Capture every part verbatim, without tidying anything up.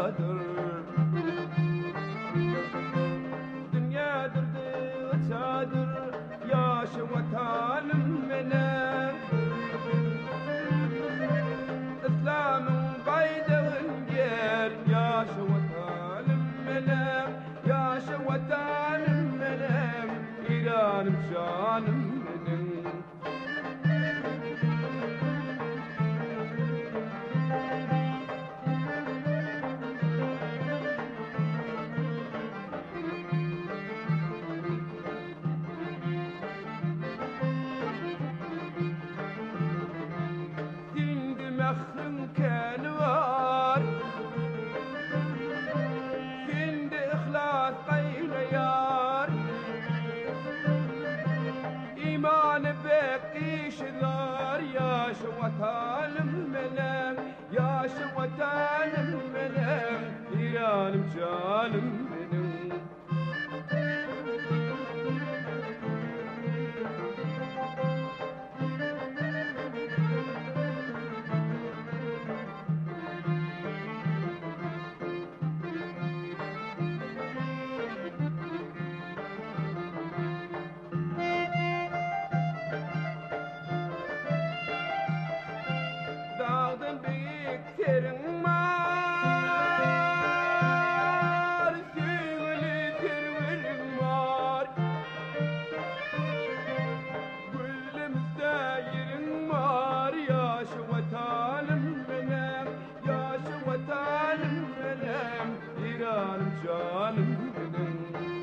çadır Dünyadır çadır Yaşı vatanım benim İslam'ın baydağın yer Yaşı vatanım benim Yaşı vatanım benim İran'ım canım benim Mehrim kan var Şimdi ihlas gayriyar İmanı bekişler Yaş vatanım benim Yaş vatanım benim İran'ım canım benim Dağdan büyük terin var Süngülü terverin var Gülümüzde yerin var Yaşı vatanım benim Yaşı vatanım benim İran'ım canım benim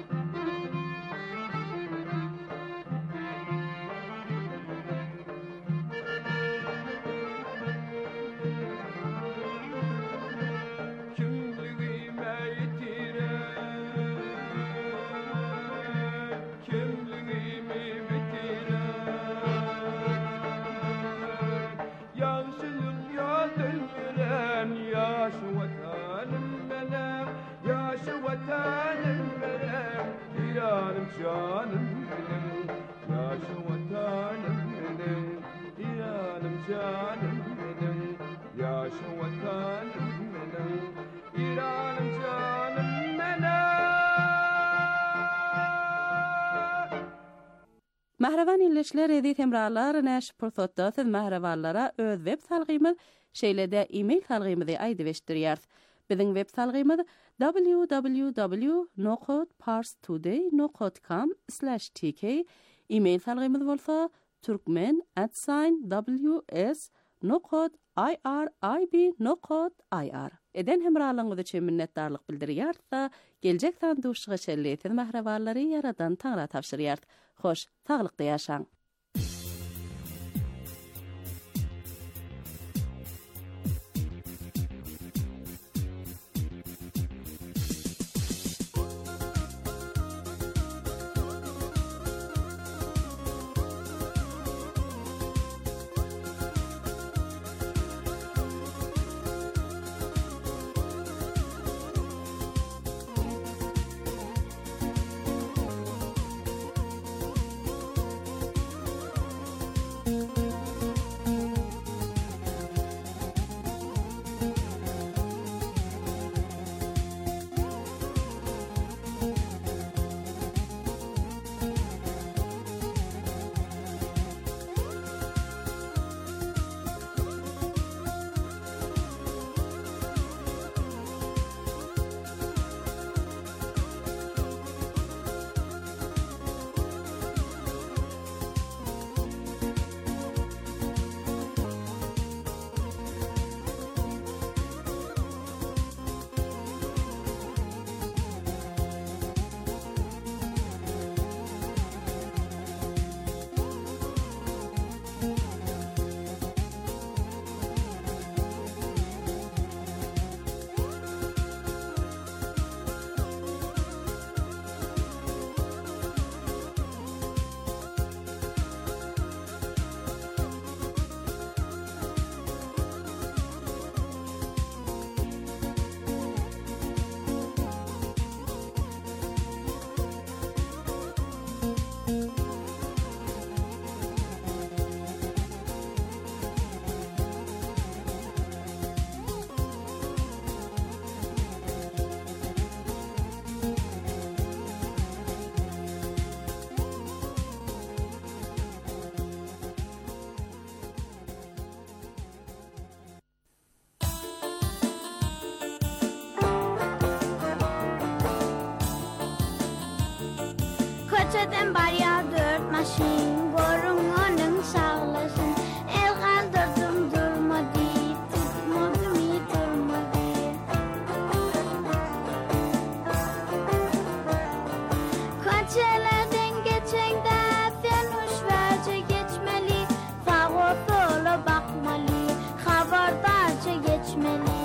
Yaş vatanım benim, yaş vatanım benim, İran'ım canım benim. Yaş vatanım benim, İran'ım canım benim. Yaş vatanım benim, İran'ım canım benim. Mahravan ilişkiler edit emralar näş pursatda siz mahravanlara öz web salgymyz şeýlede e-mail salgymyzy aýdyp Bizim web salgymyz w w w nokta parstoday nokta com slash t k e-mail salgymyz bolsa turkmen at w s nokta i r i b nokta i r. Eden hemralygyňyz üçin minnetdarlyk bildirýär-da, geljek sanduşyga şelleýsiz mahrawanlary yaradan taňra tapşyrýar. Hoş, taglykda ýaşaň. Koçadan barya dört maşin, gorun onun sağlasın. El kaldırdım durmadı, tutmadım iyi durmadı. Koçalardan geçende Venüs verce geçmeli, sağa sola bakmalı, haberdarca geçmeli.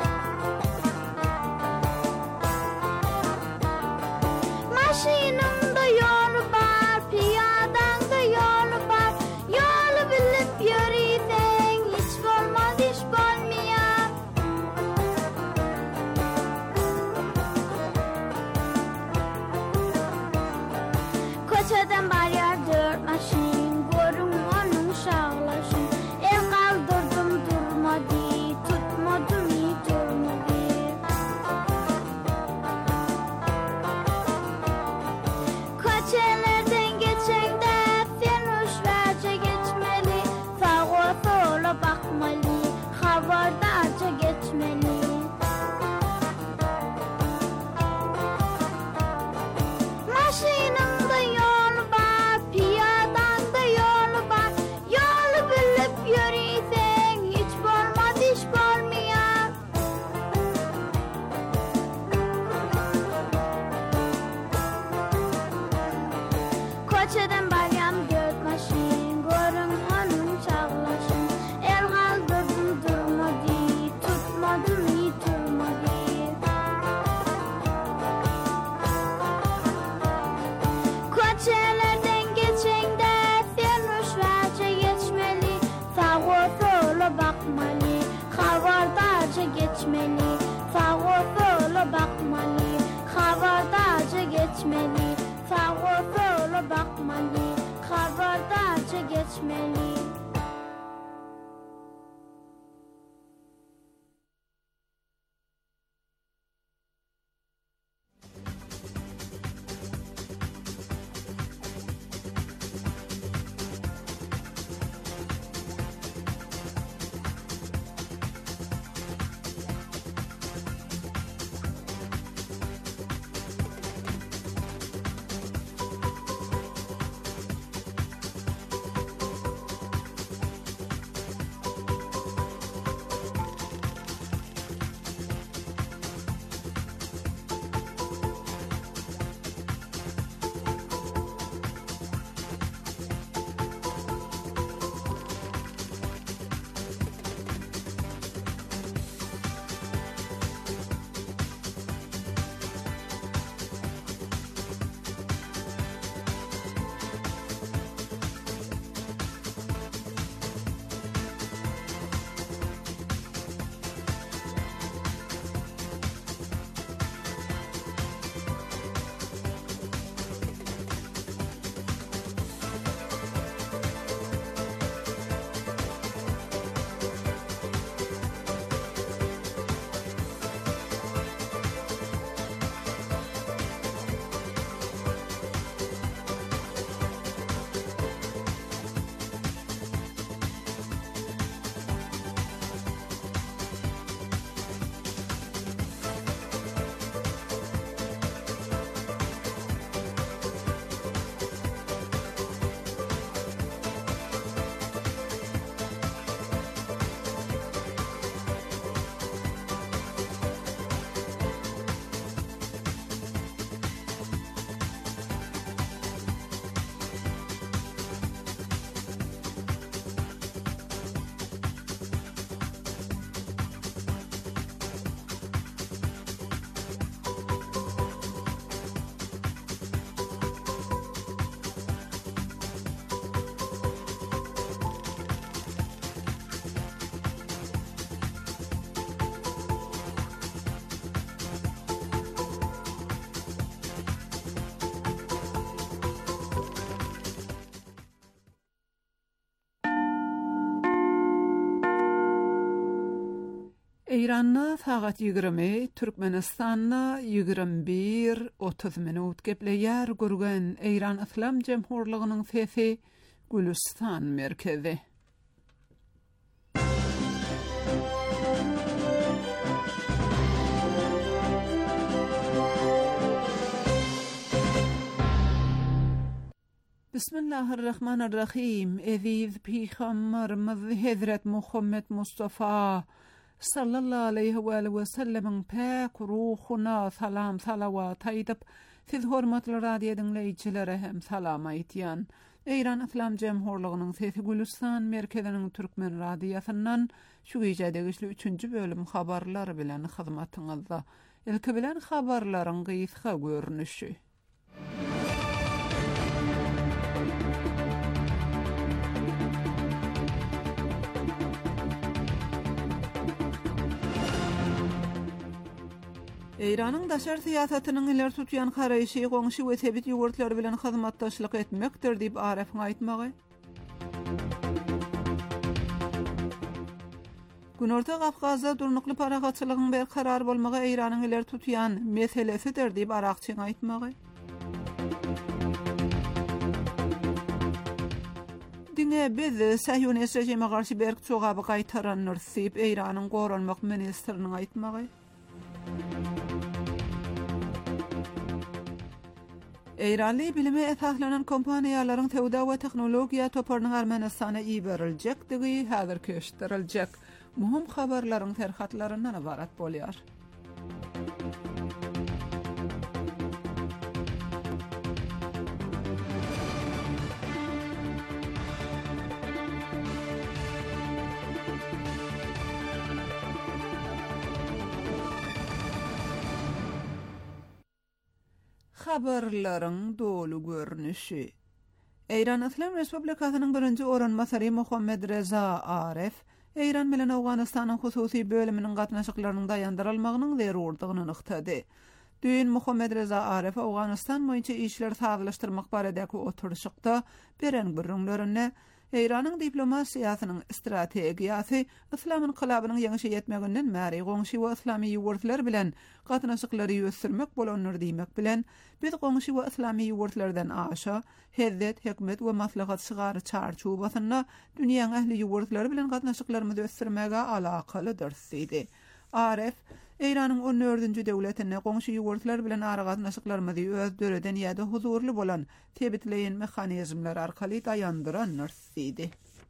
Maşinimde yol var, piyadan da yol var. Yolu bilip yürüysen hiç olmaz iş olmuyor. Koçadan barya dört maşin, gorun onun sağlasın. El kaldırdım durmadı, tutmadım iyi durmadı. Koçalardan geçende Venüs verce geçmeli, sağa sola bakmalı, haberdarca geçmeli. Maşinimde yol var, piyadan da yol var. Yolu bilip yürüysen hiç olmaz iş olmuyor. Koçadan balyam dört maşin, gorun onun çağlaşın. El kaldırdım durmadı, tutmadım iyi durmadı. Koçalardan geçende Venüs verce geçmeli, sağa sola bakmalı, haberdarca geçmeli. Sağa sola bakmalı, haberdarca geçmeli. Sağa sola bakmalı, haberdarca geçmeli. İran'na saat yigirmi, Türkmenistan'na yigirmi bir otuz minut gepleyer gurgan İran İslam Cemhurluğu'nun sesi Gülistan merkezi. Bismillahirrahmanirrahim. Eziz Peygamberimiz Hazret Muhammed Mustafa sallallahu aleyhi ve sellem'in pek ruhuna salam salavat aydıp, siz hormatly radio dinleyiçilere hem salam aytýan. Eýran Islam Jemhurlygynyň Sesi Gülistan merkeziniň Türkmen radiosynyň şu gecedegi üçünji bölüm habarlary bilen hyzmatyňyzda. Ilki bilen habarlaryň gysga görnüşi. Eýranyň daşar siýasatynyň iler tutýan garaýşy goňşy we sebit ýogurtlar bilen hyzmatdaşlyk etmekdir diýip Arefň aýtmagy. Günorta Gafgazda durnukly paragatçylygyň berkarar bolmagy Eýranyň iler tutýan meselesidir diýip Arakçyň aýtmagy. Diňe biz Sahyonist rejime garşy berk çogaby gaýtaranlar diýip Eýranyň goranmak ministriniň aýtmagy. Eýranly bilime esaslanan kompaniýalaryň tewda we teknologiýa toparynyň Ermenistana iýberiljektigi häzir köşdiriljek. Muhim habarlaryň terhatlaryndan ibarat bolýar. Habarlaryň dolu görnüşi. Eýran Islam Respublikasynyň birinji oranmasary Muhammed Reza Aref, Eýran bilen Awganystanyň hususy bölüminiň gatnaşyklarynyň dayandyrylmagynyň zerurdygyny nyktady. Dün Muhammed Reza Aref Awganystan boýunça işler saglyşdyrmak baradäki oturuşykda beren gürrüňlerine Eýranyň diplomasiýasynyň strategiýasy Islam inqilabynyň ýeňişe ýetmeginden märi goňşy we islamy ýurtlar bilen gatnaşyklary ýösürmek bolanlar diýmek bilen biz goňşy we islamy ýurtlardan aşa hezzet, hikmet we maslahat çygary çarçubasyna dünýäň ähli ýurtlary bilen gatnaşyklarymyzy ösürmäge alakalydyr diýdi. Aref Eýranyň on dördünji döwletine goňşy ýurtlar bilen ara gatnaşyklarymyzy öz döreden ýa-da huzurly bolan tebitleýän mehanizmler arkaly dayandyranlar diýdi.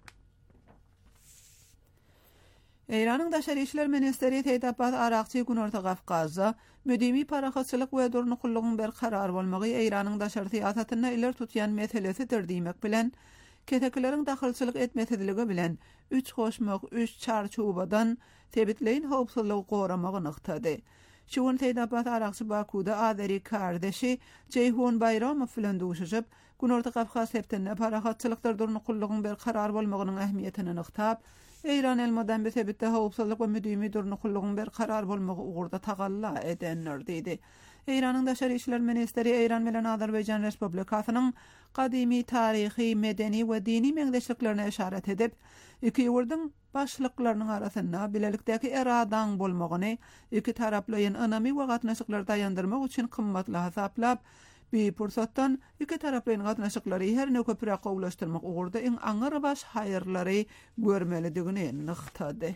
Eýranyň daşary işler ministeri Teýdapbat Arakçy Günorta Gafgazda müdimi paragatçylyk we durnukullygyň berkarar bolmagy Eýranyň daşary siýasatyna iler tutýan meselesidir diýmek bilen ketekleriň dahylçylyk etmesediligi bilen üç goşmak, üç çarçubadan tebitleýin howpsuzlygy goramagy nyktady. Şuň Teýdapbat Arakçy Bakuda Azeri kardeşi Ceyhun Bayramow bilen duşuşyp, Günorta Gafgaz septinde paragatçylyklar durnukullygyň berkarar bolmagynyň ähmiýetini nyktap, Eýran elmadan betebitde howpsuzlyk we müdimi durnukullygyň berkarar bolmagy ugurda tagalla edenler diýdi. Eýranyň daşary işler ministeri Eýran bilen Azerbaýjan Respublikasynyň qadymy taryhy, medeni we dini meňdeşliklerine işaret edip, iki ýurdyň başlyklarynyň arasynda bilelikdäki eradaň bolmagyny, iki taraplyň önemi we gatnaşyklary daýandyrmak üçin kymmatly hasaplap, bir pursatdan iki taraplyň gatnaşyklary her näme köpürak gowlaşdyrmak ugurda iň aňyr baş haýyrlary görmelidigini nyktady.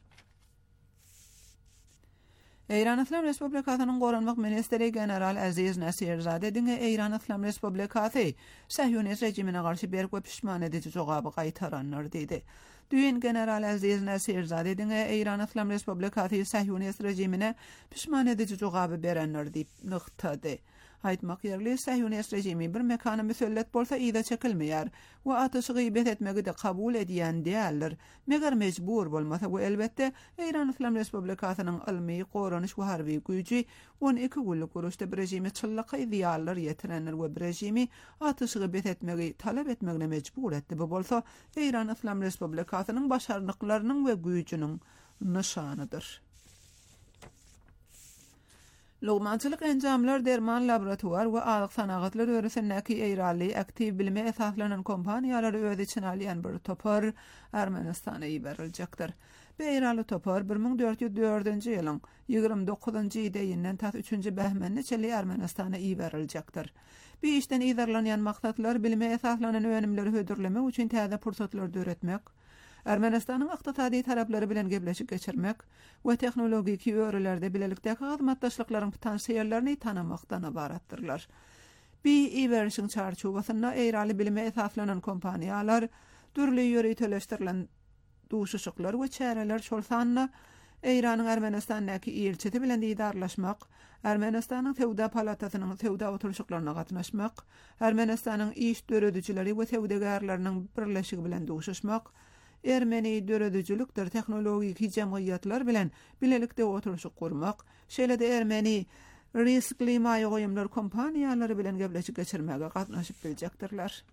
Eýran Islam Respublikasynyň goranmak ministeri general Aziz Nasirzade diňe Eýran Islam Respublikasy Sahyonist rejimine garşy berk we pişman edici jogaby gaýtaranlar diýdi. Dün general Aziz Nasirzade diňe Eýran Islam Respublikasy Sahyonist rejimine pişman edici jogaby berenler diýip nyktady. Aýtmak ýerli Sahyonist rejimi bir mekana müsellet bolsa ýa-da çekilmeýär we atyşy gybet etmegi de kabul edýän diýerler. Meger mejbur bolmasa bu elbetde Eýran Islam Respublikasynyň ilmi, goranyş we harby güýji on iki günlük uruşda rejimi çyllaky diýerler ýetirenler we rejimi atyşy gybet etmegi talap etmegine mejbur etdi. Bu bolsa Eýran Islam Respublikasynyň başarlyklarynyň we güýjüniň nişanydyr. Logmançylyk enjamlar derman laboratuar we alyk sanagatlar öwresindäki Eýranly aktiv bilime esaslanan kompaniýalar öz içine alýan bir topar Ermenistana ýiberiljekdir. Bu Eýranly topar bir ming dört ýüz dördünji ýylyň ýygrimi dokuzunji ýylyň ta üçünji bähmende çeli Ermenistana ýiberiljekdir. Bu işden ýazarlanýan maksatlar bilime esaslanan önümleri hödürlemek üçin täze pursatlar döretmek, Ermenistanyň ykdysady taraplary bilen gepleşik geçirmek we tehnologiki öwrelerde bilelikdäki hyzmatdaşlyklaryň potensiýallaryny tanamakdan ibaratdyrlar. bir iverişin çarçubasında eýraly bilime esaslanan kompaniýalar dürli ýöreteleşdirilen duşuşyklar we çäreler şol sanna Eýranyň Ermenistandaky elçisi bilen diýdarlaşmak, Ermenistanyň Sewda palatasynyň sewda oturuşyklaryna gatnaşmak, Ermenistanyň iş döredüjileri we sewdagärläriniň birleşigi bilen duşuşmak, Ermeni döredüjilikdir tehnologik jemgyýatlar bilen bilelikde oturuşyk gurmak, şeýle-de Ermeni riskli maýa goýumlar kompaniýalary bilen gepleşik geçirmäge gatnaşyp biljekdirler.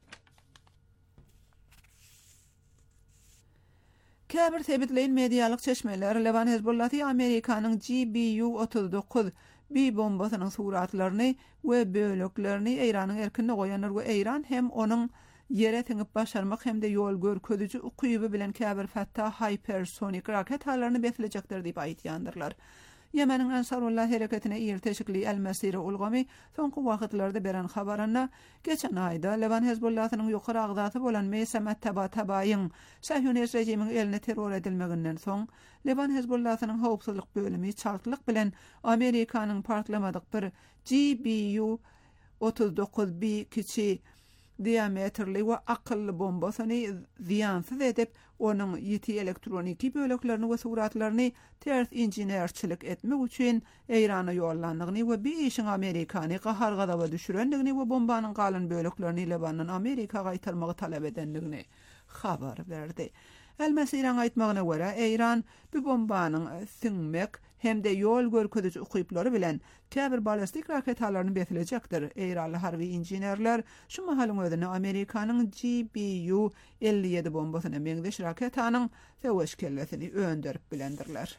Käbir sebitleýin medialyk çeşmeler Levan Hezbollahy Amerikanyň G B U otuz dokuz B bombasynyň suratlaryny we böleklerini Eýranyň erkinine goýanlar we Eýran hem onuň ýere tiňip başarmak hem de ýol görkezüji ukyby bilen käbir fatda hypersonik raket halaryny beslejekdir diýip aýtýandyrlar. Yemeniň Ansarullah hereketine ýerteşikli El-Mesire ulgamy soňky wagtlarda beren habarana geçen aýda Levan Hezbollahynyň ýokary agdaty bolan Mesamat Tabatabaýyň Sahyonist rejimiň eline terror edilmeginden soň Levan Hezbollahynyň howpsuzlyk bölümi çartlyk bilen Amerikanyň partlamadyk bir G B U otuz dokuz B kiçi diametrli we akylly bombasyny ziyansyz edip onuň ýeti elektroniki böleklerini we suratlaryny ters injinerçilik etmek üçin Eýrana ýollandygyny we bir işin Amerikany gahargada düşürendigini we bombanyň galan böleklerini Lebanyň Amerikaga gaýtarmagy talap edendigini habar berdi. El-Mesireň aýtmagyna görä Eýran bu bombanyň siňmek hem de ýol görkezüji ukyplary bilen käbir ballistik raket halaryny beslejekdir. Eýraly harby injinerler şu mahalyň özüne Amerikanyň G B U elli ýedi bombasyny meňdeş raketanyň täweş kellesini öndürip bilendirler.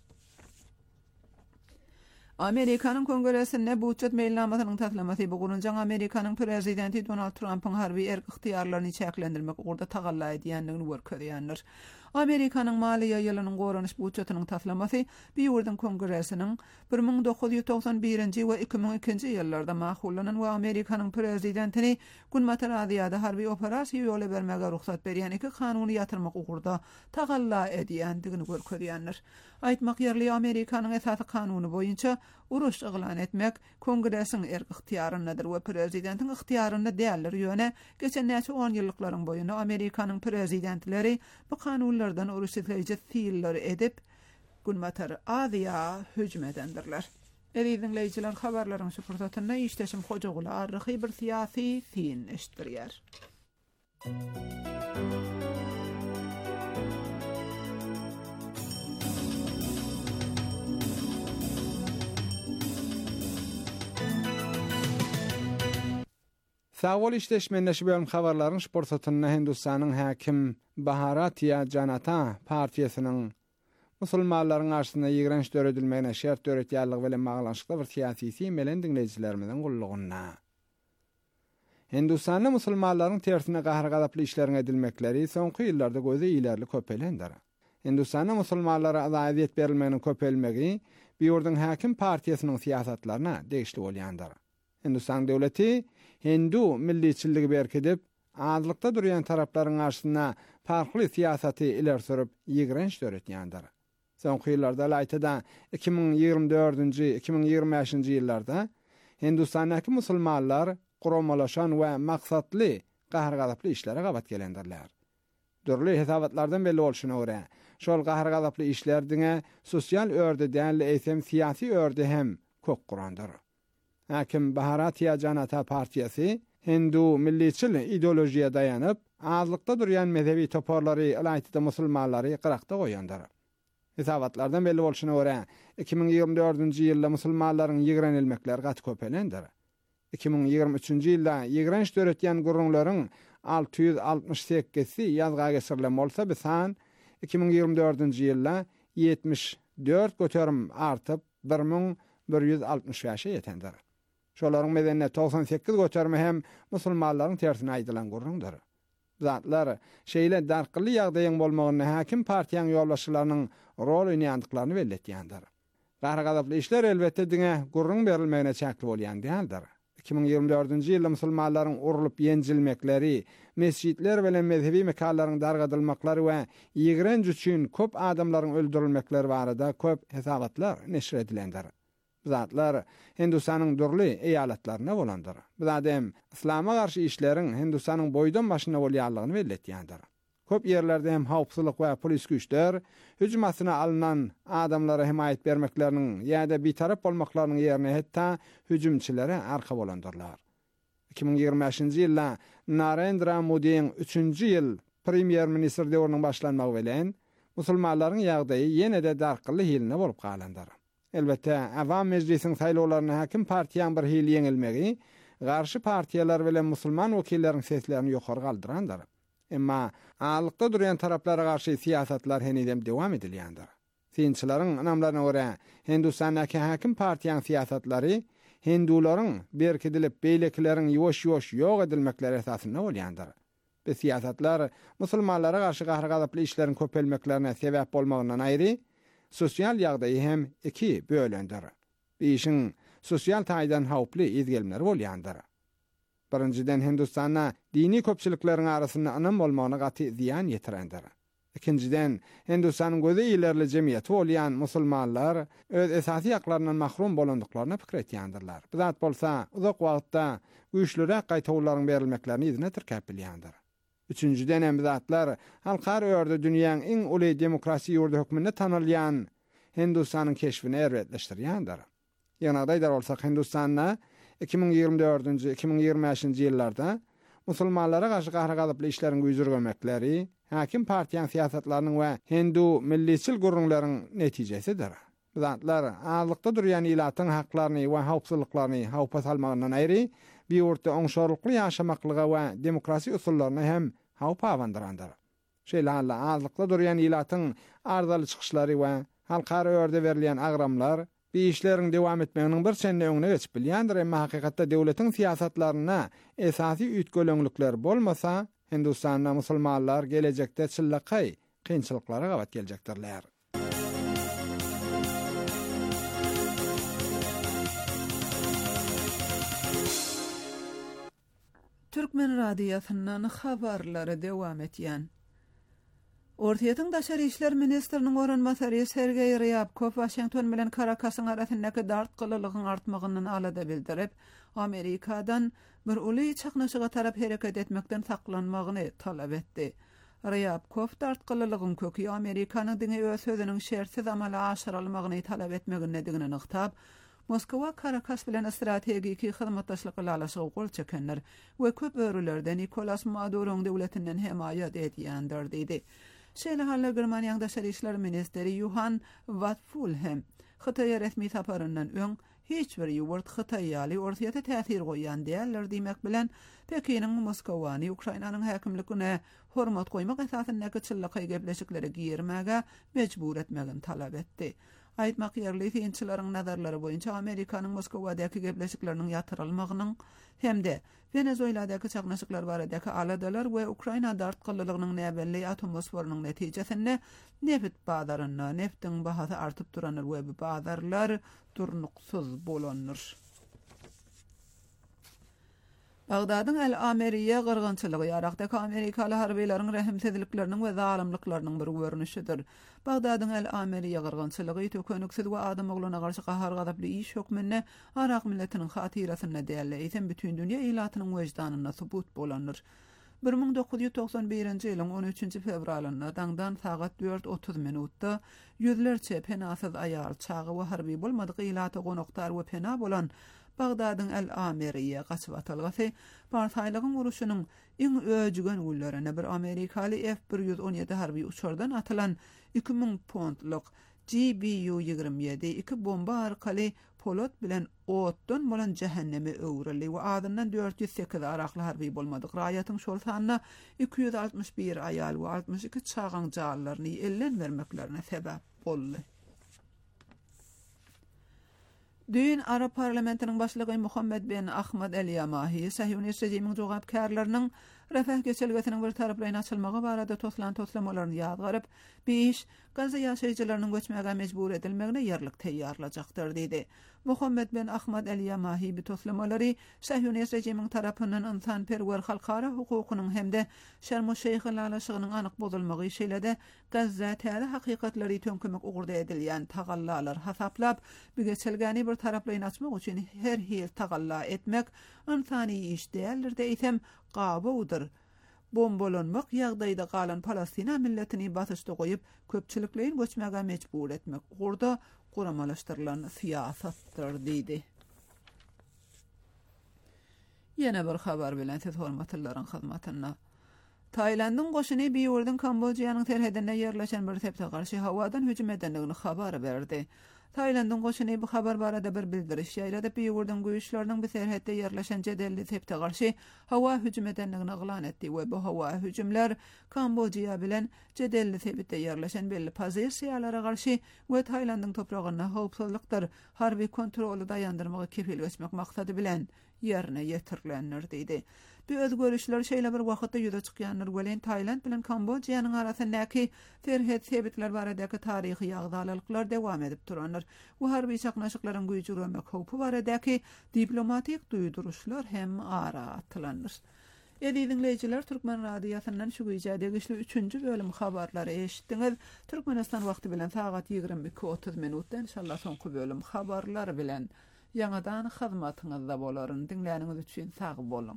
Amerikanyň Kongresinde budjet meýillamasynyň taslamasy bugünjaň Amerikanyň prezidenti Donald Trump'yň harby erk ihtiýarlaryny çäklendirmek ugurda tagalla edýändigini görkezýänler. Amerikanyň maliýe ýylynyň goranyş budjetynyň taslamasy bir ýurdun Kongresiniň bir ming dokuz ýüz toksan birinji we iki ming ikinji ýyllarda maqullanan we Amerikanyň prezidentini günmatar ýa-da harby operasiýa ýola bermäge ruhsat berýän iki kanuny ýatyrmak ugurda tagalla edýändigini görkezýänler. Aýtmak ýerli Amerikanyň esasy kanuny boýunça uruş eglan etmek Kongresiň erk ihtiýaryndadyr we prezidentiň ihtiýarynda däldir ýöne geçen näçe on ýyllyklaryň boýuna Amerikanyň prezidentleri bu kanunlardan uruş etleýje fiiller edip günmatar adyýa hüjüm edendirler. Eri dinleýijiler habarlaryň şu fursatyna işteşim hojaguly arryhy bir siýasy fin eşitdirýär. Sağol işleşmenleşi bölüm habarlaryň şporsatyna Hindistanyň häkim Bharatiya Janata Partiýasynyň musulmanlaryň arasynda ýigrenç döredilmegine şert döretýärligi bilen baglanşykly bir siýasy melen dinleýijilerimizden gullugyna. Hindistanyň musulmanlaryň tersine gahargadaply işleriň edilmekleri soňky ýyllarda göze ilerli köpelendir. Hindistanyň musulmanlara azaýet berilmeginiň köpelmegi bir ýurdun häkim partiýasynyň siýasatlaryna degişli bolýandyr. Hindistan döwleti Hindu milliçilligi berkidip, adlykda durýan taraplaryň arasynda farkly siýasaty ileri sürüp ýigrenç döretýändir. Soňky ýyllarda aýtada iki ming ýygrimi dördünji iki ming ýygrimi beşinji ýyllarda Hindistandaky musulmanlar guramalaşan we maksatly gahargadaply işlere gabat gelendirler. Dürli hesabatlardan belli bolşuna görä, şol gahargadaply işler diňe sosial örde däli eýsem siýasy örde hem kök gurandyr. Hakim Bharatiya Janata Partiýasy Hindu milliçil ideolojiýa daýanyp, azlykda durýan mezhebi toparlary aýtdy musulmanlary gyrakda goýandyr. Hesabatlardan belli bolşuna görä, iki ming ýygrimi dördünji ýylda musulmanlaryň ýigrenilmekler gat köpelendir. iki ming ýygrimi üçinji ýylda ýigrenç döretýän gurrunlaryň alty ýüz altymyş sekkizi ýazga geçirilen bolsa, bisan iki ming ýygrimi dördünji ýylda ýetmiş dört göterim artyp bir ming bir ýüz altymyş beşe ýetendir. Şolaryň medenine doksan sekiz göterme hem musulmanlaryň tersine aýdylan gurrundyr. Zatlar şeýle darkly ýagdaýyň bolmagyny häkim partiýaň ýolbaşçylarynyň rol oýnaýandyklaryny belletýändir. Gahargadaply işler elbetde diňe gurrun berilmegine çäkli bolýan däldir. iki ming ýygrimi dördünji ýylda musulmanlaryň urulyp ýenjilmekleri, mesjidler bilen mezhebi mekanlaryň dargadylmaklary we ýigrenç üçin köp adamlaryň öldürilmekleri barada köp hesabatlar neşr edilendir. Bizatlar Hindistanın durly eyalatlaryna bolandyr. Bizadem İslama garşy işlerin Hindistanın boydan başyna bolýanlygyny belletýändir. Köp yerlerde hem hawpsuzlyk we polis güýçler hüjumasyna alynan adamlara himayet bermekleriniň ýa-da bir tarap bolmaklarynyň ýerine hatda hüjumçylary arka bolandyrlar. iki bin ýygrimi beşinji ýylda Narendra Modiň üçünji ýyl premier ministr döwrüniň başlanmagy bilen musulmanlaryň ýagdaýy ýene-de darkyly hiline bolup galandyr. Elbette, Awam Meclisiň saýlawlaryna hakim partiýaň bir hili ýeňilmegi garşy partiýalar bilen musulman wekilleriň seslerini ýokary galdyrandyr. Emma alykda durýan taraplara garşy siýasatlar henidem dowam edilýändir. Sinçilaryň anamlaryna görä Hindistandaki hakim partiýaň siýasatlary Hindularyň berkidilip beýlekleriň ýoş-ýoş ýok edilmekleri esasynda bolýandyr. Bu siýasatlar musulmanlara garşy gahragazaply işleriň köpelmeklerine sebäp bolmagyndan aýry, sosial ýagdaýy hem iki bölündir. Bu işin sosial taýdan hawply izgelmleri bolýandyr. Birinciden Hindistana dini köpçülikleriň arasynda anam bolmagyna gaty ziýan ýetirendir. Ikinciden Hindistanyň gözi ilerli jemgyýeti bolýan musulmanlar öz esasy ýaklarynyň mahrum bolandyklaryna pikir etýändirler. Bu zat bolsa uzak wagtda güýçlüräk gaýtawlaryň berilmeklerini izine tirkäp bilýändir. Üçüncüden hem zatlar halkar öýerde dünýäň iň uly demokrasi ýurdu hökmünde tanylýan Hindistanyň keşfini erwetleşdirýändir. Ýanagdaýdar bolsak Hindistanda iki bin ýygrimi dördünji iki bin ýygrimi beşinji ýyllarda musulmanlara garşy gahragazaply işleriň güýjürgemekleri hakim partiýaň siýasatlarynyň we Hindu milliçil gurrunlaryň netijesidir. Zatlar alykda durýan ilatyň haklaryny we hawpsuzlyklaryny hawpa salmagyndan aýry bir ýurtda oňşarlykly ýaşamaklyga we demokrasi usullaryna hem hawpa awandyrandyr. Şeýle alykda durýan ilatyň arzaly çykyşlary we halkara öýerde berilýän agramlar bir işlerin dewam etmeginiň bir çende öňüne geçip bilýändir, emma hakykatda döwletiň siýasatlaryna esasy üýtgölüňlikler bolmasa, Hindistanda musulmanlar gelecekde çyllakay kynçylyklara gabat geljekdirler. Türkmen radiosynyň habarlary dewam etýän. Ortaýatyň daşary işler ministriniň oranmasary Sergey Ryabkov Washington bilen Caracas'yň arasyndaky dartgylylygyň artmagyndan alada bildirip, Amerikadan bir uly çaknaşyga tarap hereket etmekden saklanmagyny talap etdi. Ryabkov dartgylylygyň köki Amerikanyň diňe öz sözüniň şertsiz amala aşyrylmagyny talap etmegine digini nyktap, Moskwa Caracas bilen strategiki hyzmatdaşlyk alaşygy gol çekenler we köp örülerden Nicolas Maduro'ň döwletinden himayat edýändir diýdi. Şeýle halla Germaniýaň daşary işler ministeri Johann Watzfulhem Hytaýa resmi saparyndan öň hiç bir ýurt Hytaýaly ortaýata täsir goýan diýerler diýmek bilen Pekiniň Moskwany Ukrainanyň häkimligine hormat goýmak esasyndaky çyllakay gepleşikleri girmäge mejbur etmegini talap etdi. Aýtmak ýerli finçilaryň nazarlary boýunça Amerikanyň Moskwadaky gepleşikleriniň ýatyrylmagynyň hemde Venezueladaky çaknaşyklar baradaky aladalar we Ukraina dartgylylygynyň näbelli atmosferynyň netijesinde neft bazarynda neftiň bahasy artyp duranlar we bu bazarlar durnuksuz bolanlar. Bagdadyň El-Ameriýe gyrgynçylygy Irakdaky Amerikaly harbiýlaryň rahimsizlikleriniň we zalimliklarynyň bir görnüşidir. Bagdadyň El-Ameriýe gyrgynçylygy tökönüksiz we adam ogluna garşy gahar gadaply iş hökmünde Irak milletiniň hatyrasyna däýerli, bütün dünýä ilatynyň wejdanına subut bolanır. bir ming dokuz ýüz toksan birinji ýylyň on üçünji fevralynda daňdan sagat dört otuz minutda ýüzlerçe penasyz aýal çagy we harbiý bolmadyk ilaty gonoktar we pena bolan Bagdadyň El-Ameriýe gaçyp atylgasy bartaýlygyň uruşunyň iň öjügen ullarına bir Amerikaly F bir ýüz on ýedi harbiý uçurdan atylan iki ming pontluk G B U ýygrimi ýedi iki bomba arkaly polot bilen otdan bolan jehennemi öwreli we adyndan dört yüz sekiz arakly harbiý bolmadyk raýatyň şol sanyna iki yüz altmış bir aýal we altmış iki çağan jallaryny ellen vermeklerine sebäp boldy. Dün Arap parlamentiniň başlygy Muhammed bin Ahmed el-Yamahi Sahyonist rejimiň jogapkarlarynyň Refah geçelgetiniň bir taraplyna açylmagy barada toslan toslamalaryny ýadgaryp, beş Gaza ýaşaýjylarynyň göçmäge mejbur edilmegine ýerlik teýýarlajakdyr diýdi. Muhammed ben Ahmad el-Yamahi bu toslamalary Sahyonist rejimiň tarapyndan insanperwer halkara hukukynyň hemde Şerm-el-Şeyh ýalaşygynyň anyk bozulmagy şeýlede Gaza täze hakykatleri tönkümek ugurda edilýän tagallalar hasaplap, bu geçelgäni bir taraplyna açmak üçin her hil tagalla etmek insani iş däldir diýsem gabawydyr. Bombolanmak ýagdaýda galan Palastina milletini batyşda goýup köpçülikleýin göçmäge mejbur etmek ugurda guramalaşdyrylan siýasatdyr diýdi. Ýene bir habar bilen siz hormatlylaryň hyzmatyna. Taýlandyň goşuny bir ýurdan Kambodjanyň terhedine ýerleşen bir tepde garşy hawadan hüjüm edenligini habar berdi. Taýlandyň goşuny bu habar barada bir bildiriş ýaýlady. Bir ýurdan güýçläriniň bir terhedde ýerleşen jedelli tepde garşy hawa hüjüm edenligini eglan etdi we bu hawa hüjümler Kambodja bilen jedelli tepde ýerleşen belli pozisiýalara garşy we Taýlandyň topragyna howpsuzlykdyr, harby kontroly daýandyrmagy kepil etmek maksady bilen ýerine ýetirilendir diýdi. Bu özgörüşler şeýle bir wagtda ýüze çykýanlar bilen Taýland bilen Kambodjanyň arasyndaky terhed sebitler baradaky taryhy ýagdalyklar dowam edip duranlar. Bu harby çaknaşyklaryň güýjüremek howpy baradaky diplomatik duýduruşlar hem ara atylandyr. Edi dinleyijiler, Türkmen radiosynyň şu güýjäde güýçli üçünji bölüm habarlary eşitdiňiz. Türkmenistan wagty bilen sagat ýygrimi iki otuz minutda inşallah soňky bölüm habarlary bilen ýa-dan hyzmatyňyzda bolaryn. Dinläniňiz üçin sag bolun.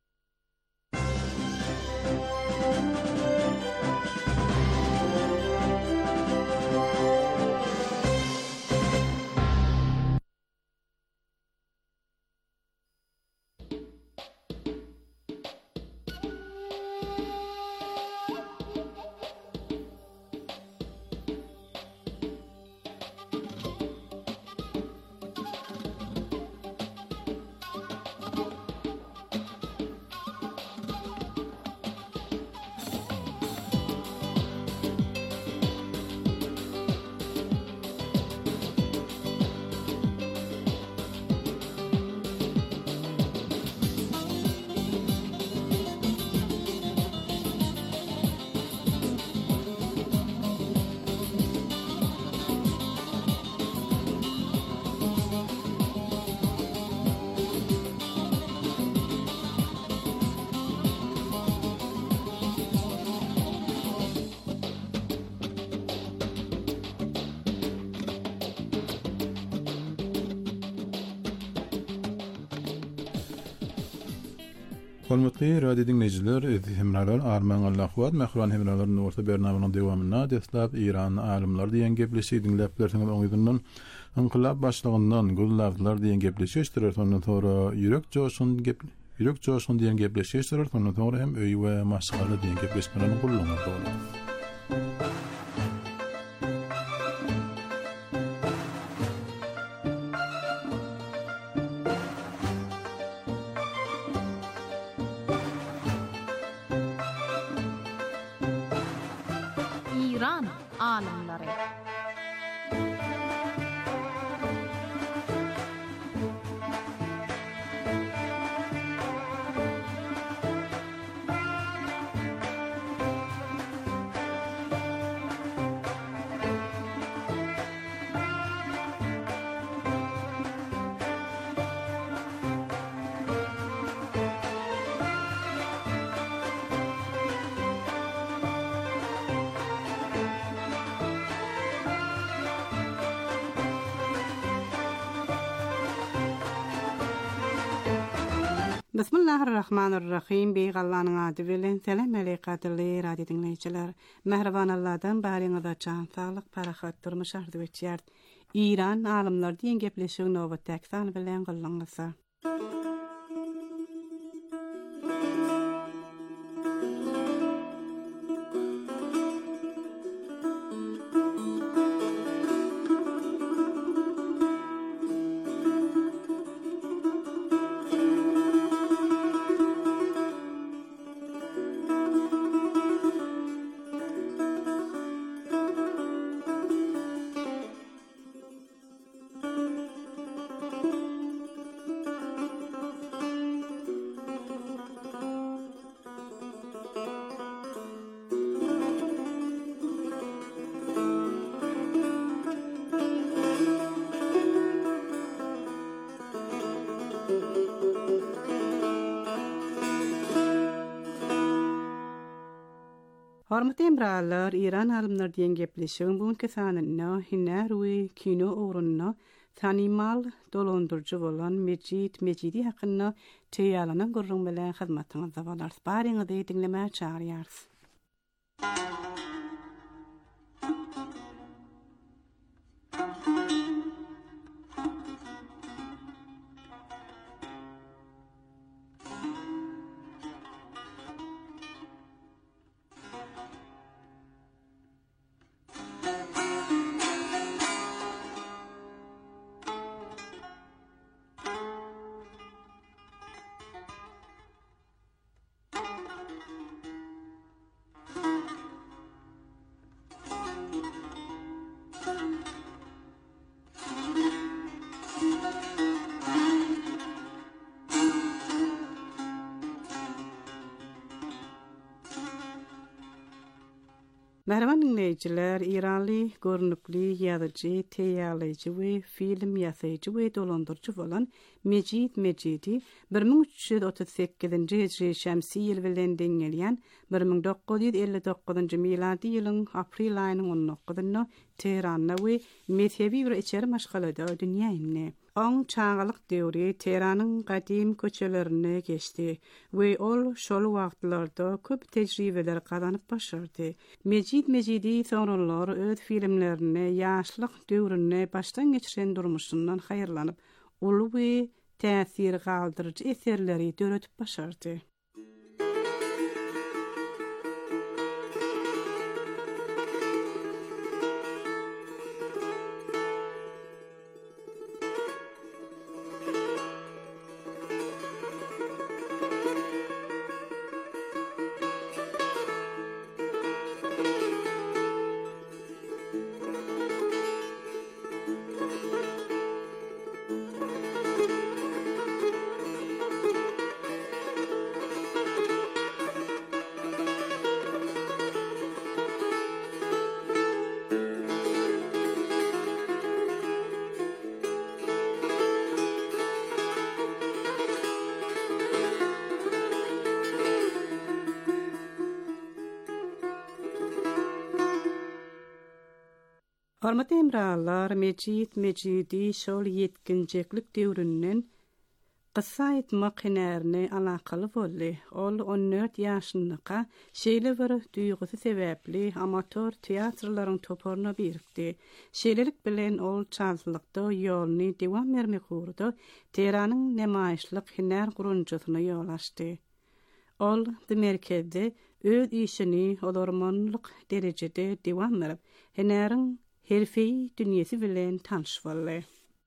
Hormatly radio dinleyijiler, hemralar arman Allahwat mehran hemralaryň orta bernamanyň dowamyna deslap İran alimler diýen gepleşi dinläplersiňiz oňyzyndan inqilab başlygyndan gullawlar diýen gepleşi iştirar ondan sonra ýürek joşun gep ýürek joşun diýen gepleşi iştirar ondan sonra hem öý we maşgala diýen gepleşmelerini gullanýar. İran alimleri. Bismillahirrahmanirrahim. Beýgallanyň ady bilen selam aleykaty radio dinleýijiler. Mehriban Allahdan baryňyza çan saglyk, parahat durmuş arzuw etýär. İran alimler diýen gepleşigi nowatdaky sany bilen gullanýar. Hormatly emralar İran alımlar diýen gepleşigiň bugünkü sanyna hinär we kino ogrunyna tanimal dolandyrjy bolan Mejid Mejidi hakyna teýýarlanan gurrun bilen hyzmatyňyzda bolar. Baryňyzy dinlemäge çagyrýarys. Merhaban dinleyiciler, İranlı görnükli ýazyjy, teýýarlaýjy we film ýasaýjy we dolandyrjy bolan Mejid Mejidi bir ming üç ýüz otuz sekizinji hijri şämsi ýyl bilen deňelýän bir ming dokuz ýüz elli dokuzunji miladi ýylyň aprel aýynyň on dokuzunda Teheranda we mezhebi bir içeri maşgalada dünýäni. Oň çağalyk döwri Teheranyň gadim köçelerini geçdi we ol şol wagtlarda köp tejribeler gazanyp başardy. Mejid Mejidi sonralar öz filmlerini ýaşlyk döwrüne başdan geçiren durmuşundan haýyrlanyp, uly we täsir galdyrjy eserleri döretip başardy. Hormatly emralar, Mejid Mejidi şol ýetginjeklik döwründen gyssa etmek hinärini alakaly boldy. Ol on dört ýaşyndyka şeýle bir duýgusy sebäpli amator teatrlaryň toparyna birikdi. Şeýlelik bilen ol çallykda ýoluny dewam bermek urdy. Teheranyň nemaýişlik hinär gurunjysyna ýol açdy. Ol de merkezde öz işini olarmanlyk derejede dewam berip, hinäriň herfeý dünýesi bilen tanış boldy.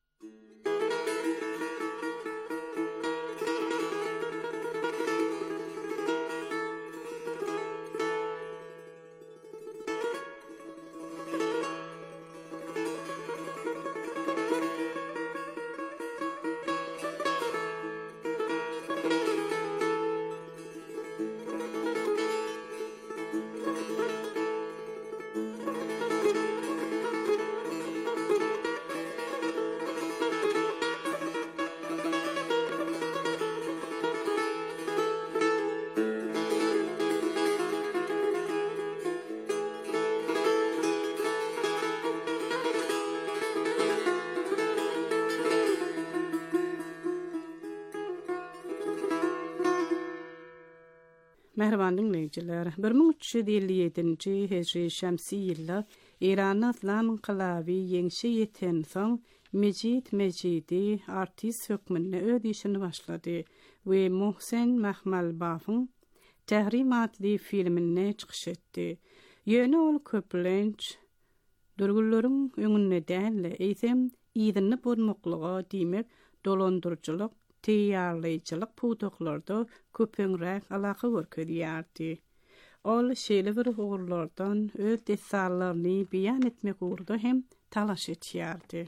Merhaban dinleyiciler, bir ming üç ýüz elli ýedinji hijri şämsi ýylda Iranyň Islam inqilaby ýeňşe ýeten soň Mejid Mejidi artist hökmünde öz işini başlady we Muhsen Mahmalbawyň Tehrim adly filmine çykyş etdi. Ýöne ol köplenç durgullaryň öňünde däl, eýsem ýygyny bolmaklyga diýmek dolandyrjylyk, teýýarlaýjylyk pudoklarda köpeňrek alaka görkezýärdi. Ol şeýle bir ogurlardan öz desallaryny beýan etmek urdy hem talaş etýärdi.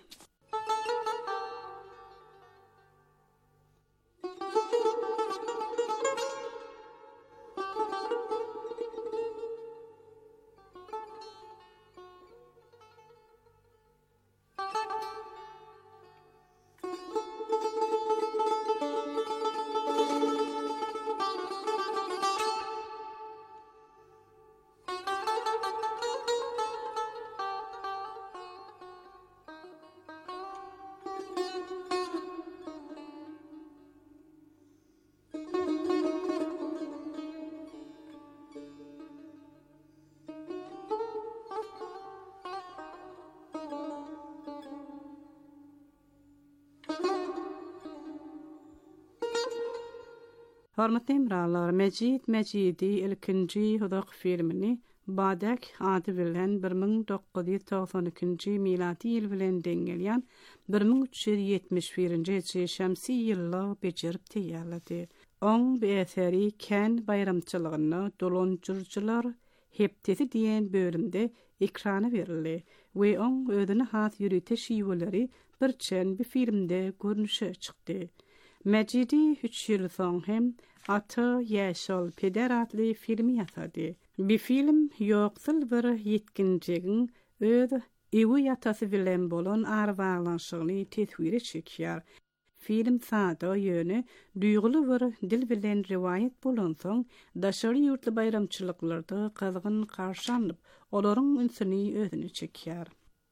Hormatly hemralar, Mejid Mejidi ilkinji huduq filmini Badak adı bilen bir ming dokuz yüz doksan ikinji miladi yıl bilen dengelýän bir ming üç yüz ýetmiş birinji şemsi ýylla bejerip teýýärledi. Oň bir eseri Ken bayramçylygyny dolanjyrjylar hepdesi diýen bölümde ekrana berildi we oň özüne has ýürüte şiweleri bir çen bir filmde görnüşe çykdy. Mejidi üç ýyl soň hem Ata Ýaşal Peder adly filmi ýasady. Bir film ýoksul bir ýetkinjigiň öz ewi ýatasy bilen bolan arwalanşygyny teswir çekýär. Film sada ýöne duýguly bir dil bilen riwayet bolan soň daşary ýurtly bayramçylyklarda kazgyn karşanyp, olaryň ünsüni özüne çekýär.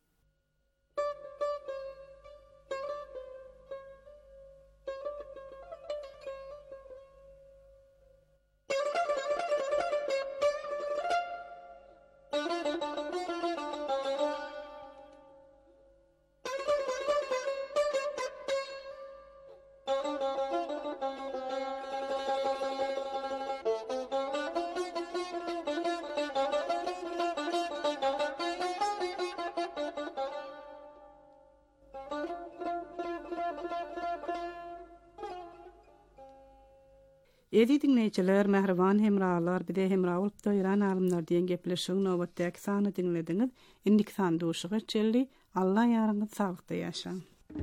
Edi dinleyijiler, mehriban hemralar, bide hemra bolup doýran alymlar diýen gepleşiň nowatdaky sany dinlediňiz. Indik sanduşygy çelli, Allah ýaryňyz sagykda ýaşaň.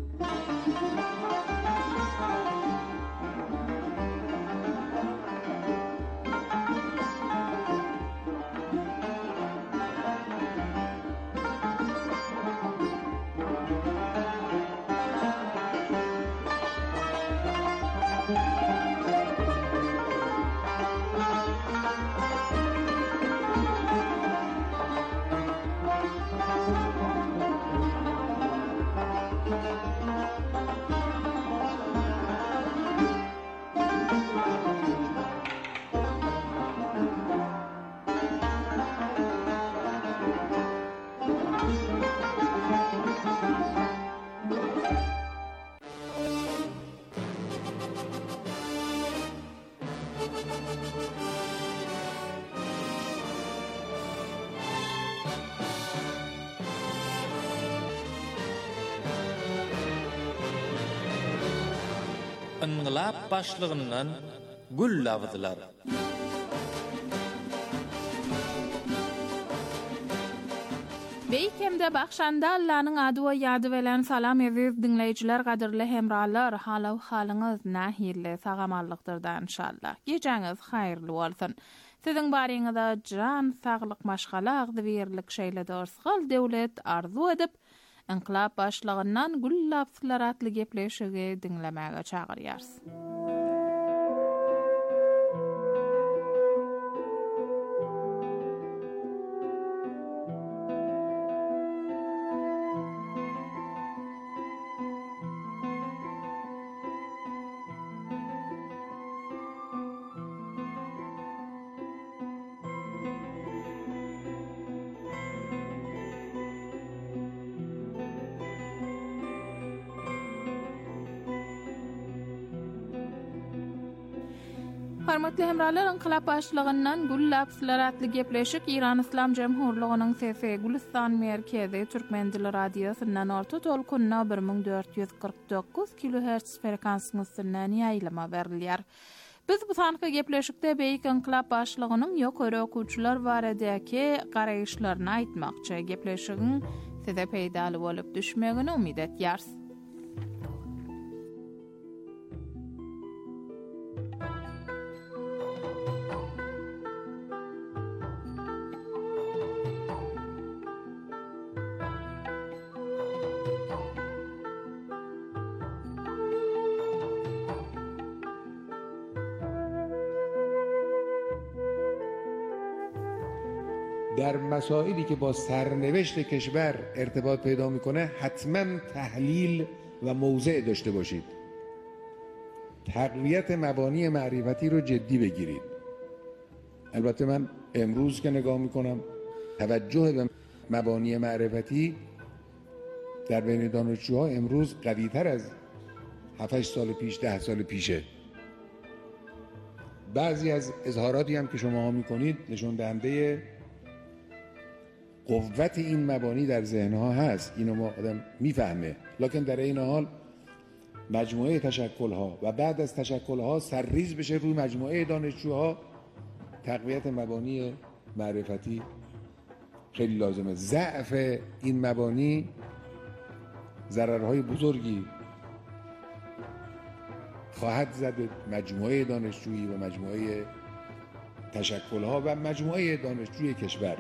Inqilab başlygyndan gül lavzylar. Beýkemde baxşanda Allahnyň ady we ýady bilen salam aziz dinleýijiler, gadyrly hemralar, halaw halyňyz nähirli, sagamanlykdyrdan inşallah. Gejaňyz haýyrly bolsun. Siziň baryňyzda jan saglyk maşgala agdy berlik şeýle dorsgal döwlet arzu edip, inqilab başlygyndan gullap atly gepleşigi dinlemäge çagyrýarys. Hormatly hemralar, inqilab başlygyndan gullap atly gepleşik İran İslam Jemhurlygynyň sesi Gülistan merkezi Türkmen dili radiosundan orta tolkunna bir ming dört yüz kırk dokuz kilohertz frekansyňdan ýaýlama berilýär. Biz bu sanky gepleşikde beýik inqilab başlygynyň ýokary okuwçylar baradäki garaýyşlaryny aýtmakçy. Gepleşigiň size peýdaly bolup düşmegini umyt etýäris. در مسائلی که با سرنوشت کشور ارتباط پیدا میکنه حتما تحلیل و موضع داشته باشید. تقویت مبانی معرفتی رو جدی بگیرید. البته من امروز که نگاه میکنم توجه به مبانی معرفتی در بین دانشجوها امروز قوی‌تر از هفت سال پیش، ده سال پیشه. بعضی از اظهاراتی هم که شما ها میکنید نشون دهنده قوت این مبانی در ذهنها هست، اینو ما آدم میفهمه، لکن در این حال مجموعه تشکل‌ها و بعد از تشکل‌ها سرریز بشه روی مجموعه دانشجوها، تقویت مبانی معرفتی خیلی لازمه. ضعف این مبانی ضررهای بزرگی خواهد زد مجموعه دانشجویی و مجموعه تشکل‌ها و مجموعه دانشجوی کشور.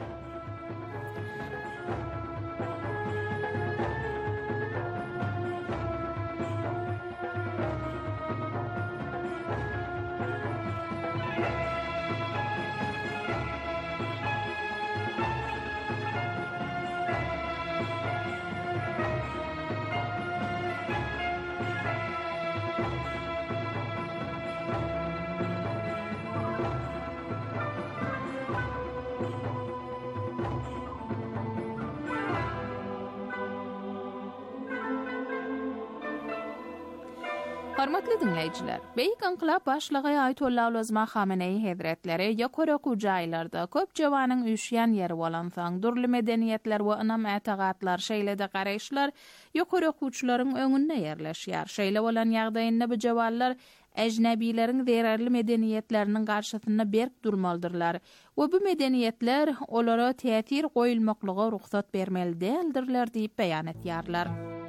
Hormatly dinleyijiler, Beýik inqilab başlygy Aýatullah Ulazma Hameneý Hazretleri ýokarak jaýlarda köp jawanyň üýşýän ýeri bolan saň durly medeniýetler we ynam ätigatlar şeýlede garaýşlar ýokarak uçlaryň öňünde ýerleşýär. Şeýle bolan ýagdaýynda bu jawallar ejnebileriň zerarly medeniýetleriniň garşysyna berk durmalydylar we bu medeniýetler olara täsir goýulmaklygy ruhsat bermeli däldirler diýip beýan etýärler.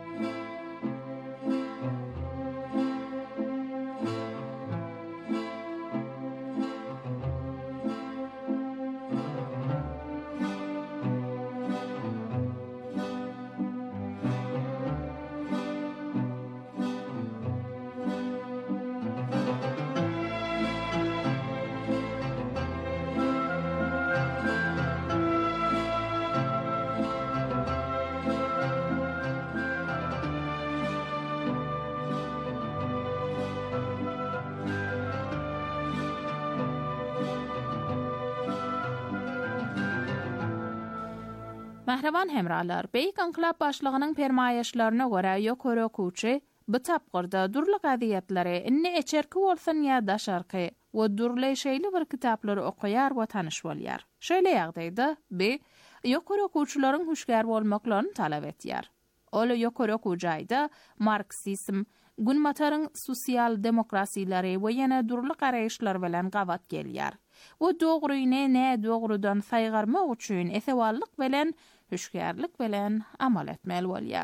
Mahravan hemralar, Beýik inqilab başlygynyň permaýaşlaryna görä ýokarak uçy bu tapgyrda durly gaziýetlere inni eçerki bolsyn ýa daşarky we durly şeýle bir kitaplary okuýar we tanyş bolýar. Şeýle ýagdaýda B ýokarak uçlaryň huşgar bolmaklaryny talap etýär. Ol ýokarak ujaýda Marksizm, günmataryň sosial demokrasiýlary we ýene durly garaýşlar bilen gawat gelýär. O dogryny ne dogrudan saýgarmak üçin esewallyk bilen hüşgärlik bilen amal etmeli bolýar.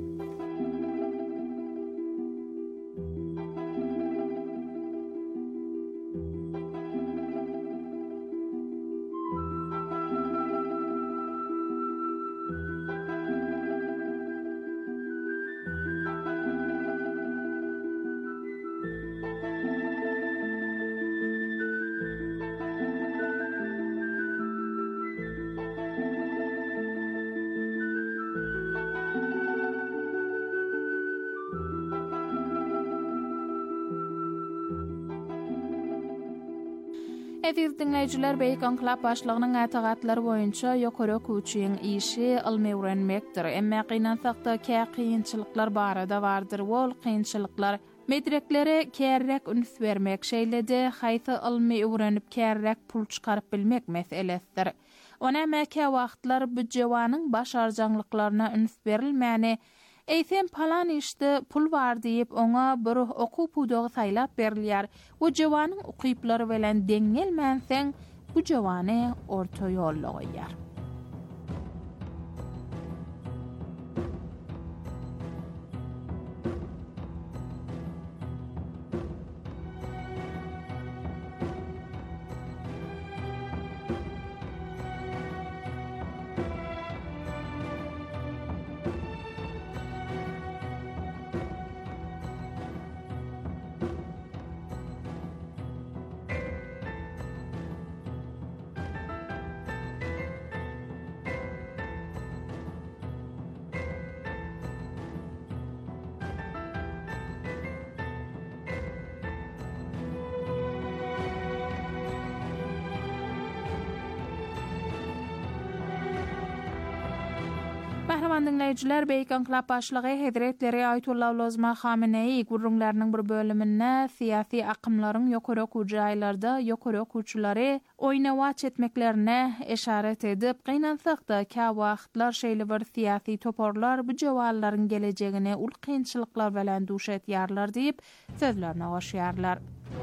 Eziz dinleyijiler, Beýik inqilab başlygynyň ätigatlary boýunça ýokarak uçyň işi ilmi öwrenmekdir. Emma gynançakda kä kynçylyklar barada bardyr. Wol kynçylyklar medreklere kärrek üns bermek şeýlede haýsy ilmi öwrenip kärrek pul çykaryp bilmek meselesidir. Ona mäkä wagtlar bu jawanyň başarjanlyklaryna üns berilmäni, eýsem palan işte pul bar diýip oňa bir okuw pudogy saýlap berilýär. Bu jawanyň ukyplary bilen deňelmänseň bu jawany orta ýolga goýýar. Mähreman dinleyijiler, Beýik Enklap başlygy Hazretleri Ayetullah Ulazma Hamenei gurrunlarynyň bir bölüminde siyasi akymlaryň ýokary okujaýlarda ýokary okuçylary oýnawaç etmeklerine eşaret edip, gynansak-da ka wagtlar şeýle bir siyasi toporlar bu jowallaryň gelejegine ul kynçylyklar bilen duş etýärler diýip sözlerine goşýarlar.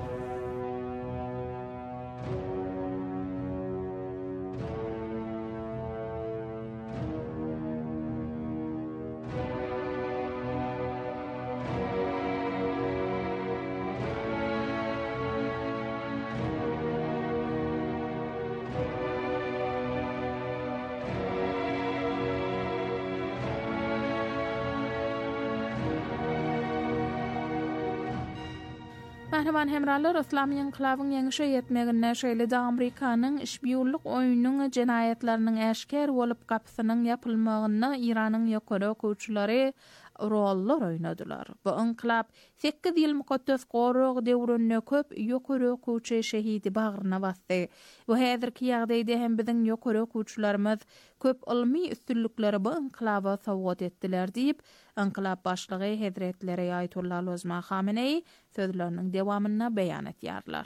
Mähreman hemralar, Islamy inqilabyň ýeňişe ýetmegine şeýle de Amerikanyň işbiýurlyk oýunyň jenayetleriniň äşkär bolup gapysynyň ýapylmagyna Iranyň ýokary okuwçylary rollar oynadylar. Bu inqilab sekiz ýyl mukaddes gorog döwründe köp ýokary okuwçy şehidi bagryna basdy. Bu häzirki ýagdaýda hem biziň ýokary okuwçylarymyz köp ilmi üstünlikleri bu inqilaba sowgat etdiler diýip, inqilab başlygy Hazretleri Ayetullah Ulazma Hamenei sözleriniň dewamyna beýan etýärler.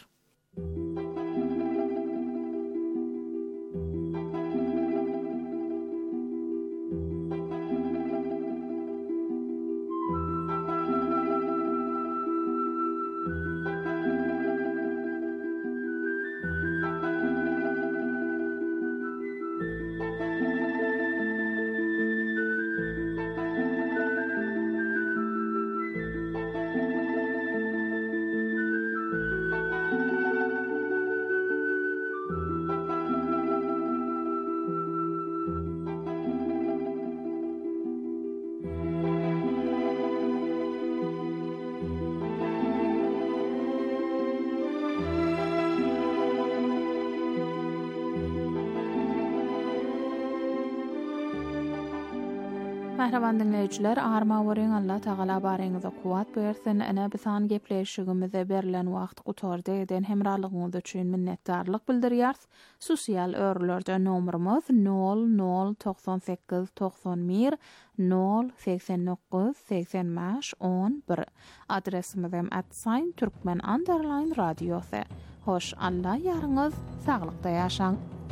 Mähreman dinleyijiler, arma wöreň Allah Taala bareňize kuwat bersin. Ene bisan gepleşigimize berilen wagt gutardy eden hemralygyňyz üçin minnetdarlyk bildirýärs. Sosial örlerde nomerimiz nol nol doksan sekiz doksan bir nol seksen dokuz seksen beş on bir. Adresimiz hem at sign türkmen underline radiosy. Hoş Allah ýaryňyz saglykda ýaşaň.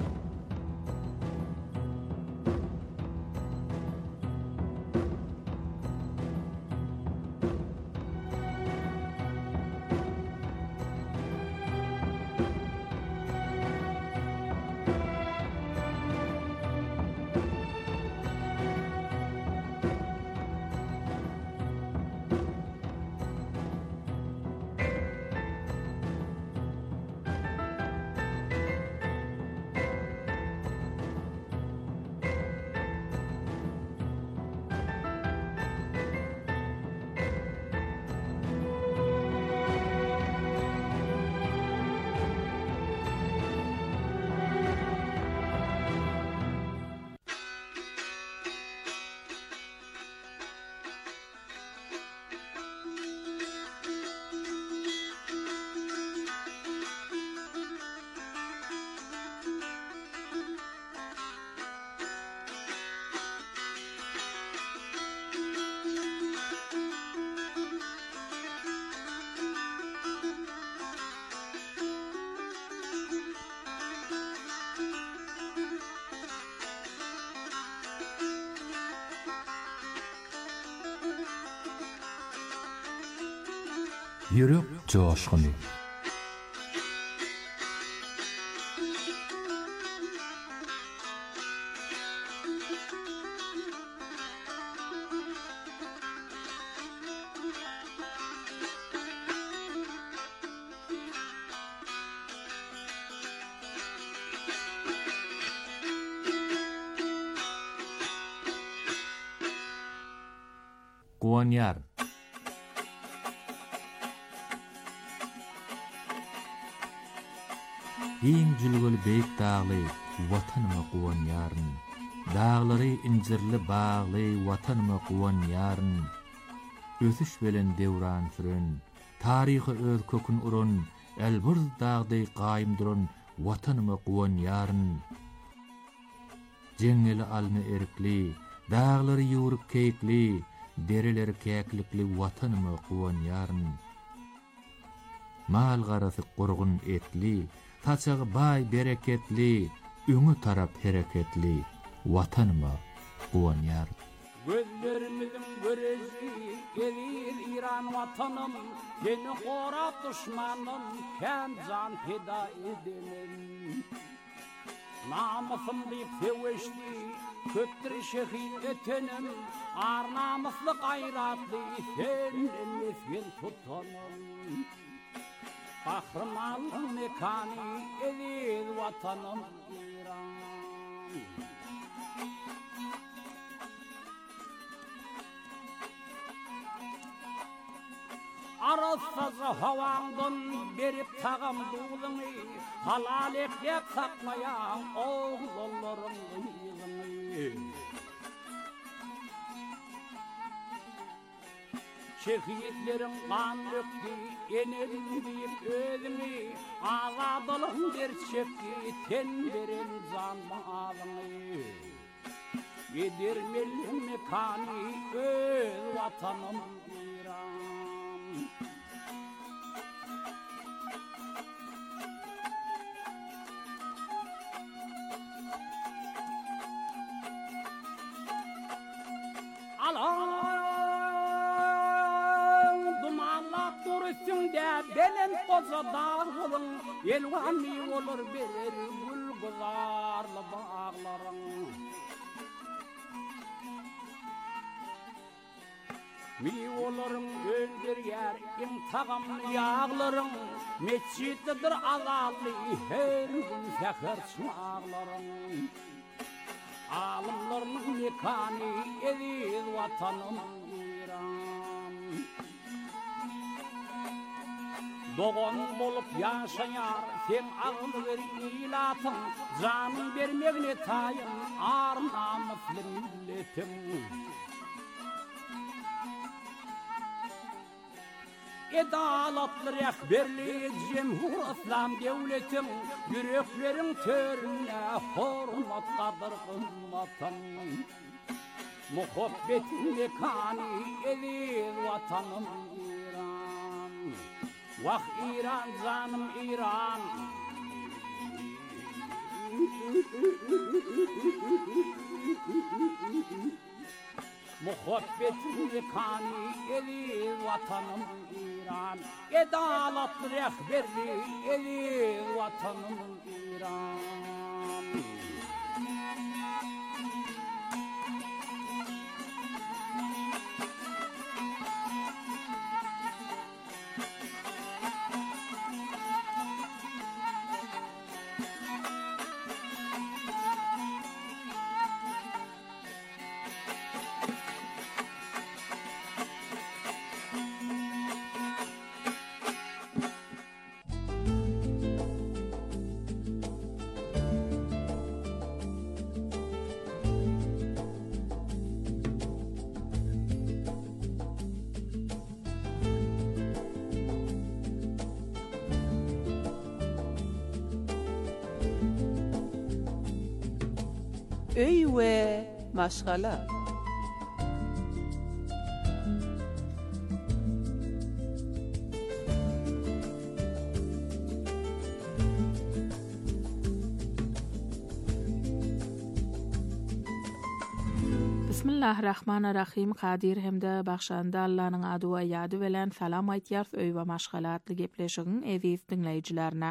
Yürek coşkunu. Guanyar. Iň jülgül beýik dagly watanyma guwan ýaryn. Daglary injirli bagly watanyma guwan ýaryn. Ösüş bilen dewran süren, taryhy öz kökün uran, elbir dagdy gaýym duran watanyma guwan ýaryn. Jeňeli almy erkli, dağları ýurup keýkli, dereleri käklikli watanymı guwanýaryn. Mal garasy gurgun etli, taçagy bay bereketli, öňü tarap hereketli watanymı guwanýaryn. Gözlerimizin görezi gelir İran vatanım, seni qorap düşmanım, kem can feda edelim. Namusum deyip seveşli, köptür şehit etenim, ar namuslu gayratlı, senin mesgin tutanım. Kahramanlığın mekani, elil vatanım İran. Arasız havandan berip tağım duğulunu, halal eklep saklayan oğullarım ýylyny. Şehitlerin kan döktü, enelim deyip ölümü, azadılığın gerçekti, ten veren can malını. Yedirmelim mekani, öz vatanım İran. Alan dumanlap duruşunda belen koza dağılın, elvani olur berer gül güzarlı bağların. Mi olurun öldür yer imtağamlı yağlarım, mescididir azallı her gün fəxir çağlarım. Alımlarının mekani eziz vatanım İran. Doğan bolup yaşayar sen ağıl ver ilatın, canın vermeğine tayın ar namuslu milletim. Edalatlı rehberli Cemhur İslam devletim, yüreklerin törüne hormat kadır kımmatım. Muhabbetin mekani eziz vatanım İran. Vah İran canım İran. Muhabbetin mekani eziz vatanım İran. Edalatlı rehberli eziz vatanım İran. Öy we maşgala. Bismillahirrahmanirrahim. Kadir hemde başanda Allah'ın adı ve yadı veren salam aytýar öy we maşgalatly gepleşigiň eziz dinleýijilerine.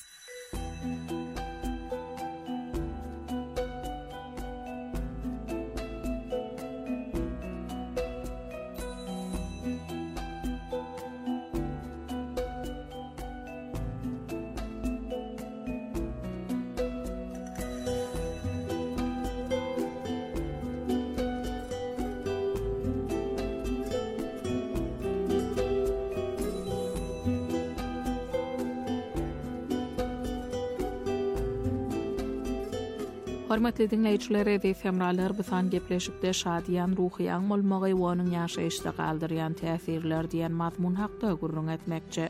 Hormatly dinleýijiler, eziz hemralar, bu san gepleşipde şadiýan ruhyýan bolmagy we onuň ýaşaýyşda galdyrýan täsirler diýen mazmun hakda gurrun etmekçi.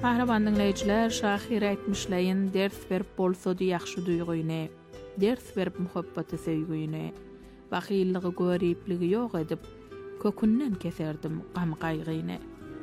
Kahraman dinleyiciler şahir etmişleyin ders verip bolsa da yaxşı duyguýyny, ders verip muhabbaty sevgiýini, bahillygy göripligi ýok edip, kökünden keserdim gam gaýgyny.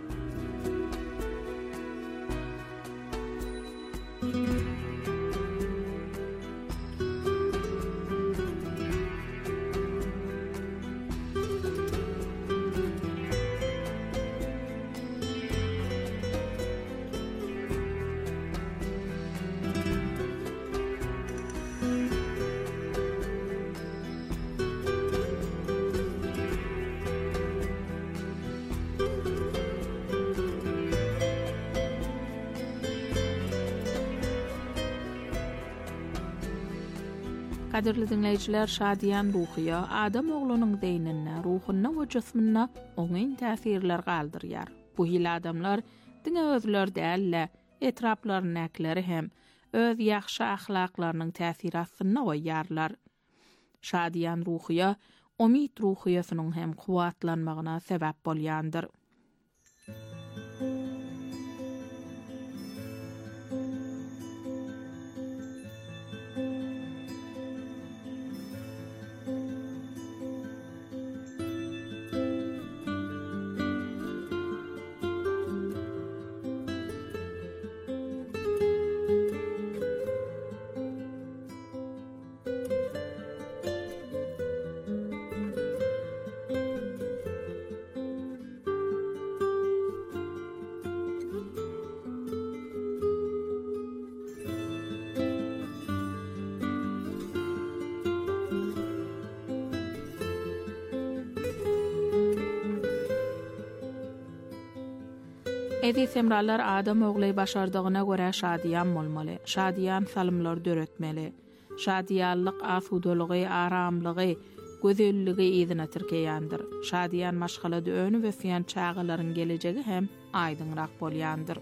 Kadirli dinleyiciler, şadiyan ruhiya adam oğlunun deynine, ruhunna we jisminna oňyn täsirler galdyrýar. Bu hil adamlar diňe özler dälle, etraplaryň näkleri hem öz ýaxşy ahlaklarynyň täsiratyna oýarlar. Şadiyan ruhiya umid ruhiyasynyň hem kuwatlanmagyna sebäp bolýandyr. Edi semralar adam oğlay başardygyna görä şadiyan bolmaly. Şadiyan salymlar döretmeli. Şadiyanlyk asudalygy, aramlygy, gözelligi izine tirkeýändir. Şadiyan maşgalada önü we fiýan çağalaryň gelejegi hem aýdynrak bolýandyr.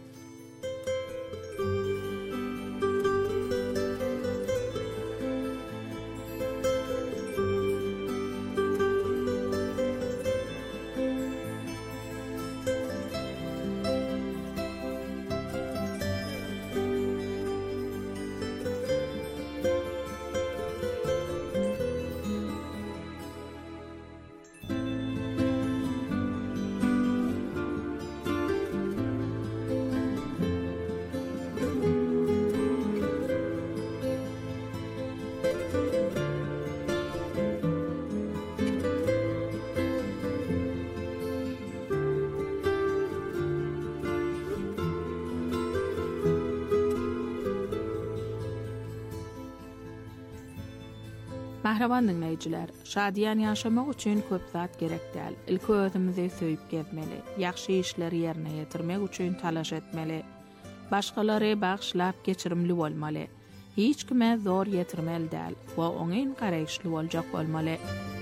Mahraman dinleyiciler, şadiyan yaşamak üçün köp zat gerek däl. Ilki özümizi söýüp gezmeli, ýaxşy işleri ýerine ýetirmek üçün talaş etmeli. Başgalary bagşlap geçirimli bolmaly. Hiç kime zor ýetirmeli däl we oňyn garaýşly boljak bolmaly.